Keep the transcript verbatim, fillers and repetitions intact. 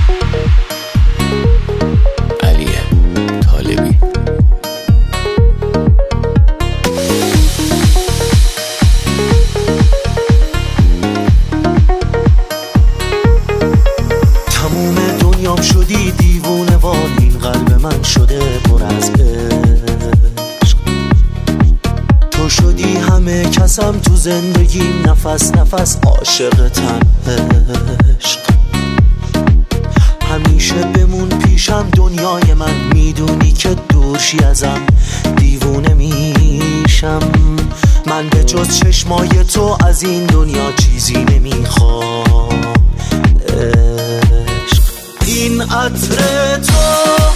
شدی دیوونه وای، این قلب من شده پر از عشق. تو شدی همه کسم تو زندگیم، نفس نفس عاشقتم عشق. همیشه بمون پیشم دنیای من، میدونی که دورشی ازم دیوونه میشم. من به جز چشمای تو از این دنیا چیزی نمیخوام. این عطر تو